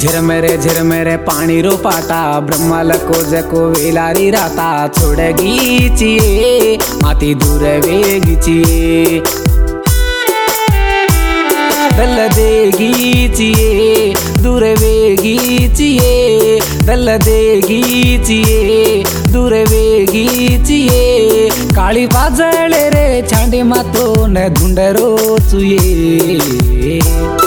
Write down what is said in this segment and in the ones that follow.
झिरमेरे पाणी रो पाटा ब्रह्माला को जको वेलारी राता छोडगीची माती दूर वेगीची दल देगीची दूर वेगीची दल देगीची दूर वेगीची काळी वाजळे रे छांडे मातोन धुंडरो चुये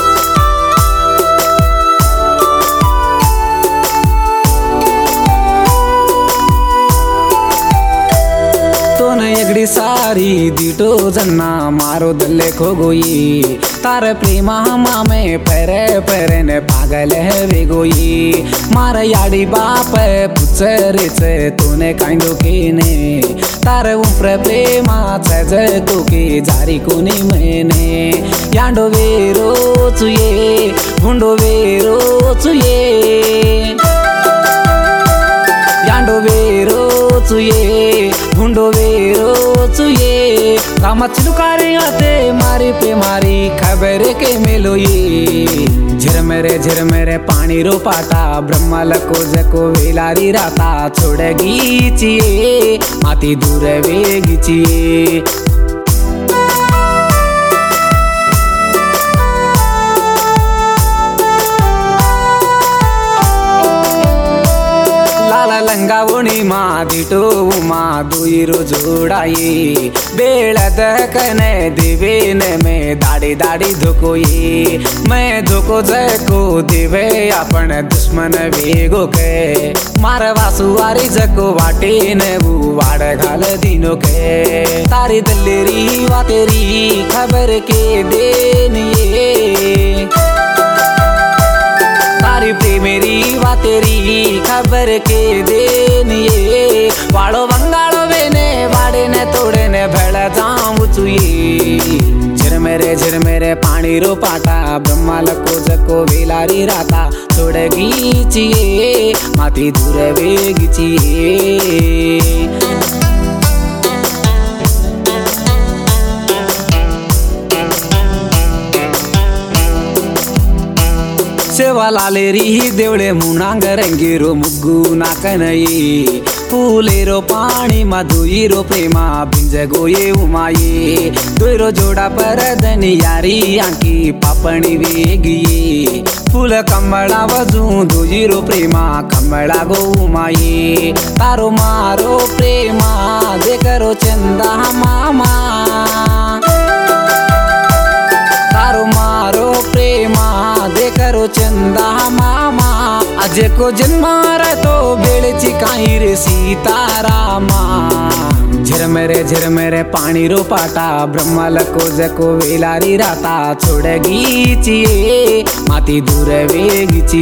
एगड़ी सारी दीटो जन्ना मारो दल्ले खो गोई तार प्रेमा मामे पैरे पैरे ने पागल है वे गोई मार याडी बाप पुचरेच तूने कांदो केने तार उप्र प्रेमा जको के जारी कोनी मैंने यांडो वेरो चुये भुंडो वेरो चुये यांडो वेरो चुये भुंडो वेरो चुये रामा चिलुकारे आते मारी पे मारी खबर के मेलो ये झिरमेरे पानी रो पाटा ब्रह्माला को जको वेलारी राता छोडगीची माती दूर वेगीची लंगावोणी मा दिटो मा दुईरो जोड़ाई बेलद कने दिवेन में दाड़ी दाड़ी धोकोई मैं धोको जको दिवे अपन दुश्मन वेगो के मार वासुवारी जको वाटे ने वाड़ घाल दिनो के तारी दल्लेरी वा तेरी खबर के देनिए तारी प्रेमेरी वा तेरी खबर के देनिए वाड़ो बंगाड़ो वेने वाड़े ने तोड़े ने भेड़ जाऊं चुई झिरमेरे पानी रो पाटा ब्रह्माला को जको वेलारी राता छोडगीची माती दूर वेगीची सेवालालेरी देवळे मुनांग रंगीरो मुग्गू नाकनई फूलेरो पाणी मधुईरो प्रेमा भिंज गोये उमाये दोयरो जोड़ा पर दनी यारी आंकी पापणी वेगिये फूल कमला वजू दुईरो प्रेमा कमला गो उमाये तारो मारो प्रेमा देखरो चंदा मामा तारो मारो प्रेमा देखरो चंदा मामा अजे को जन्मार तो बेळची काही रे सीतारामा झिरमेरे पाणी रो पाटा ब्रह्माला को जको वेलारी राता छोडगीची माती दूर वेगीची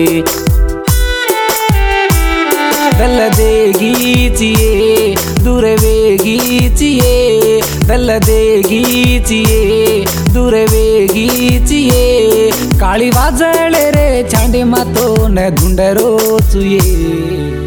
दल देगीची दूर वेगीची दल देगीची दूर वेगीची काळी वाजळे रे छांडे मातोन धुंडरो चुये।